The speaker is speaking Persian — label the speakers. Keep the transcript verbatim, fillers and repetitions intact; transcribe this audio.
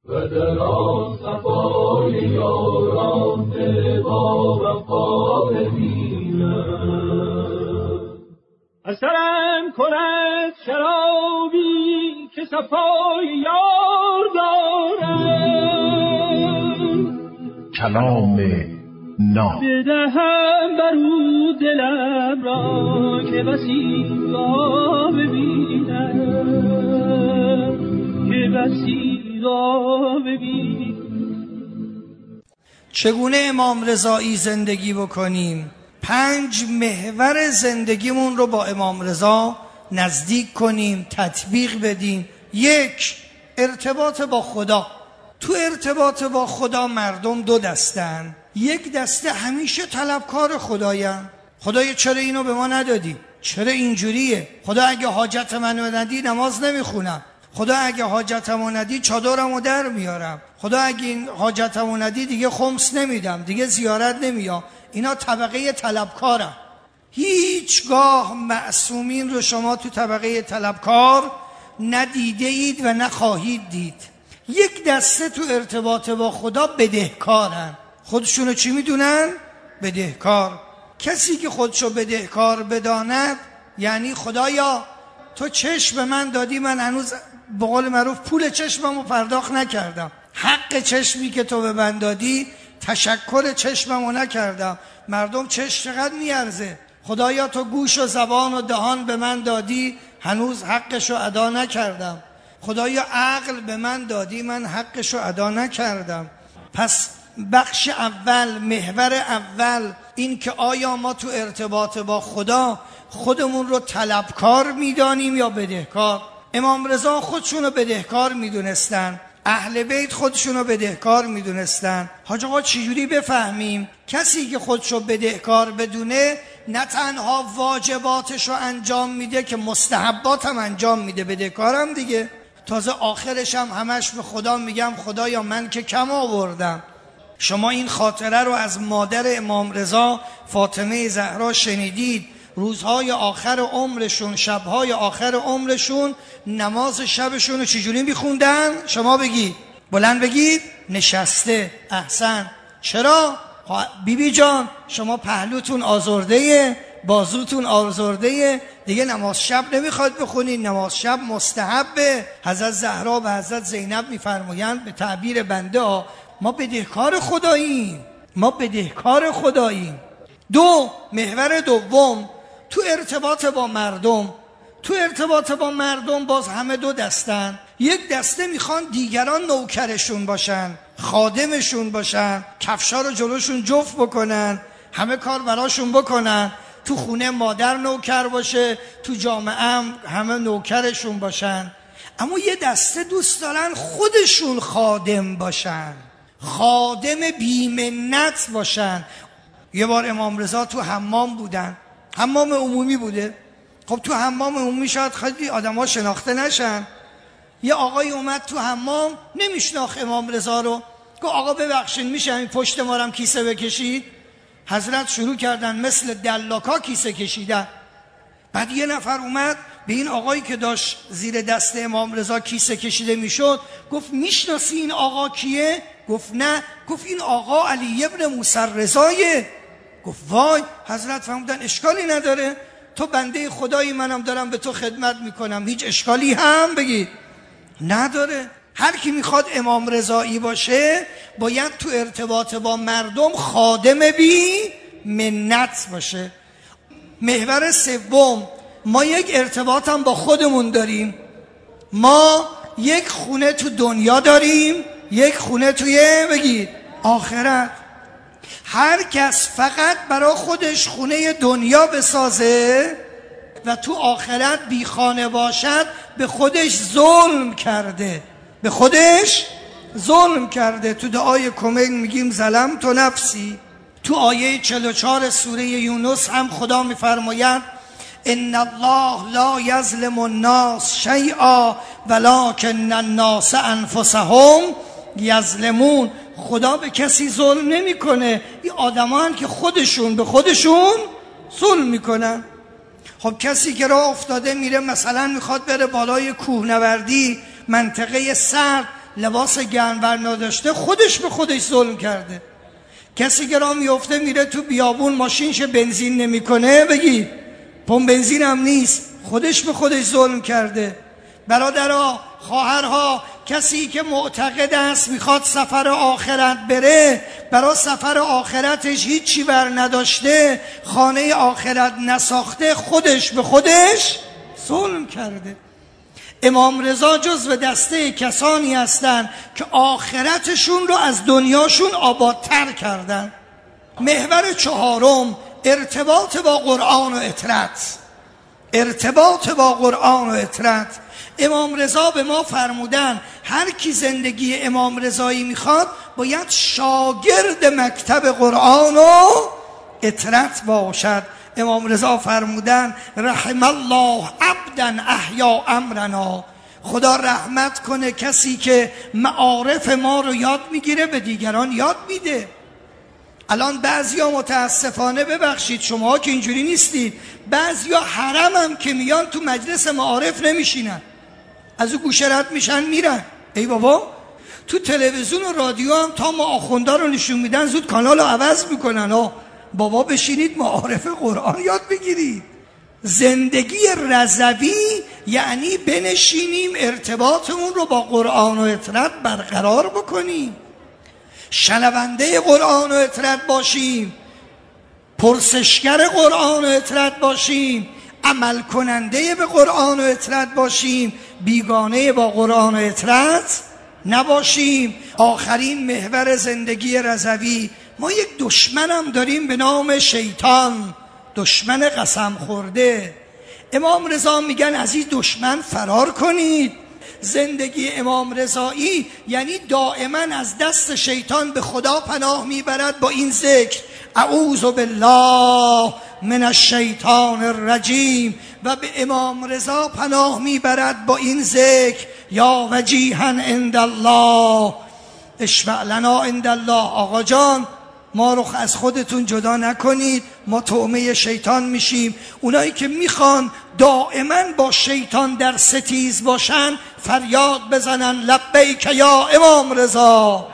Speaker 1: و در آن صفای یاران با وفا ببینم. اثرم کند شرابی که صفای یار دارم،
Speaker 2: کلام ناب
Speaker 1: بدهم برو دلم را که بسی را ببینم، که بسی را ببینم.
Speaker 3: چگونه امام رضایی زندگی بکنیم؟ پنج محور زندگیمون رو با امام رضا نزدیک کنیم، تطبیق بدیم. یک، ارتباط با خدا. تو ارتباط با خدا مردم دو دستن. یک دسته همیشه طلبکار خداین. خدایا چرا اینو به ما ندادی؟ چرا اینجوریه؟ خدا اگه حاجت منو ندی نماز نمیخونم. خدا اگه حاجتمو ندی چادرمو در میارم. خدا اگه این حاجتمو ندی دیگه خمس نمیدم، دیگه زیارت نمیام. اینا طبقه طلبکارن. هیچگاه معصومین رو شما تو طبقه طلبکار ندیده اید و نخواهید دید. یک دسته تو ارتباط با خدا بدهکارن. خودشونو چی میدونن؟ بدهکار. کسی که خودشو بدهکار بداند یعنی خدایا تو چشم به من دادی، من هنوز به قول معروف پول چشممو پرداخت نکردم. حق چشمی که تو به من دادی تشکر چشممو نکردم. مردم چشم چقدر میارزه؟ خدایا تو گوش و زبان و دهان به من دادی، هنوز حقشو ادا نکردم. خدایا عقل به من دادی، من حقشو ادا نکردم. پس بخش اول، محور اول این که آیا ما تو ارتباط با خدا خودمون رو طلبکار میدانیم یا بدهکار؟ امام رضا خودشونو بدهکار میدونستن، اهل بیت خودشونو بدهکار میدونستن. حاج آقا چجوری بفهمیم؟ کسی که خودشو بدهکار بدونه نه تنها واجباتشو انجام میده که مستحبات هم انجام میده، بدهکارم دیگه. تازه آخرش هم همش به خدا میگم خدایا من که کم آوردم. شما این خاطره رو از مادر امام رضا فاطمه زهرا شنیدید. روزهای آخر عمرشون، شبهای آخر عمرشون نماز شبشون رو چجوری میخوندن؟ شما بگید، بلند بگید. نشسته. احسن. چرا؟ بی بی جان شما پهلوتون آزرده، بازوتون آزرده، دیگه نماز شب نمیخواد بخونین. نماز شب مستحبه. حضرت زهرا و حضرت زینب میفرمایند به تعبیر بنده ها ما بدهکار خداییم، ما بدهکار خداییم. دو، محور دوم تو ارتباط با مردم. تو ارتباط با مردم باز همه دو دستن. یک دسته میخوان دیگران نوکرشون باشن، خادمشون باشن، کفشا رو جلوشون جفت بکنن، همه کار براشون بکنن. تو خونه مادر نوکر باشه، تو جامعه هم همه نوکرشون باشن. اما یه دسته دوست دارن خودشون خادم باشن، خادم بیمنت باشن. یه بار امام رضا تو حمام بودن، حمام عمومی بوده. خب تو حمام عمومی شاید خیلی آدم ها شناخته نشن. یه آقای اومد تو حمام، نمیشناخت امام رضا رو. گفت آقا ببخشید میشه همین پشت ما رو کیسه بکشید؟ حضرت شروع کردن مثل دلاکا کیسه کشیدن. بعد یه نفر اومد به این آقایی که داشت زیر دست امام رضا کیسه کشیده میشد گفت میشناسی این آقا کیه؟ گفت نه. گفت این آقا علی ابن موسی رضایه. گفت وای. حضرت فرمودن اشکالی نداره، تو بنده خدایی، منم دارم به تو خدمت میکنم، هیچ اشکالی هم بگید نداره. هر کی میخواد امام رضایی باشه باید تو ارتباط با مردم خادم بی منت باشه. محور سوم، ما یک ارتباط هم با خودمون داریم. ما یک خونه تو دنیا داریم، یک خونه توی بگید آخرت. هر کس فقط برای خودش خونه دنیا بسازه و تو آخرت بی خانه باشد به خودش ظلم کرده، به خودش ظلم کرده. تو دعای کمیل میگیم ظلمت نفسی. تو آیه چهل و چهار سوره یونس هم خدا میفرماید ان الله لا یظلم الناس شیئا ولکن الناس انفسهم یظلمون. خدا به کسی ظلم نمیکنه، این آدمان که خودشون به خودشون ظلم میکنن. خب کسی که راه افتاده میره مثلا میخواد بره بالای کوهنوردی، منطقه سرد، لباس گرم‌ور نداشته خودش به خودش ظلم کرده. کسی که راه میفته میره تو بیابون ماشینش بنزین نمیکنه، بگی پمپ بنزین هم نیست، خودش به خودش ظلم کرده. برادرها، خواهرها، کسی که معتقد است میخواد سفر آخرت بره، برای سفر آخرتش هیچی بر نداشته، خانه آخرت نساخته، خودش به خودش ظلم کرده. امام رضا جزو دسته کسانی هستند که آخرتشون رو از دنیاشون آبادتر کردن. محور چهارم، ارتباط با قرآن و اطرت. ارتباط با قرآن و اطرت. امام رضا به ما فرمودن هر کی زندگی امام رضایی میخواد باید شاگرد مکتب قرآن و اطرت باشد. امام رضا فرمودن رحم الله عبدا احیا امرنا، خدا رحمت کنه کسی که معارف ما رو یاد میگیره به دیگران یاد میده. الان بعضیا متاسفانه، ببخشید شما که اینجوری نیستید، بعضیا حرم هم که میان تو مجلس معارف نمیشینن، از او گوشه رد میشن میرن. ای بابا، تو تلویزیون و رادیو هم تا ما آخوندا رو نشون میدن زود کانال رو عوض میکنن. ها بابا بشینید معارف قرآن یاد بگیرید. زندگی رضوی یعنی بنشینیم ارتباطمون رو با قرآن و اطرت برقرار بکنیم، شنونده قرآن و اطرت باشیم، پرسشگر قرآن و اطرت باشیم، عمل کننده به قرآن و اطرت باشیم، بیگانه با قرآن و اطرت نباشیم. آخرین محور زندگی رضوی، ما یک دشمن هم داریم به نام شیطان، دشمن قسم خورده. امام رضا میگن از این دشمن فرار کنید. زندگی امام رضایی یعنی دائما از دست شیطان به خدا پناه میبرد با این ذکر اعوذ بالله من الشیطان الرجیم، و به امام رضا پناه میبرد با این ذکر یا وجیها عند الله اشفع لنا عند الله. آقا جان ما رو از خودتون جدا نکنید، ما طعمه شیطان میشیم. اونایی که میخوان دائما با شیطان در ستیز باشن فریاد بزنن لبیک یا امام رضا.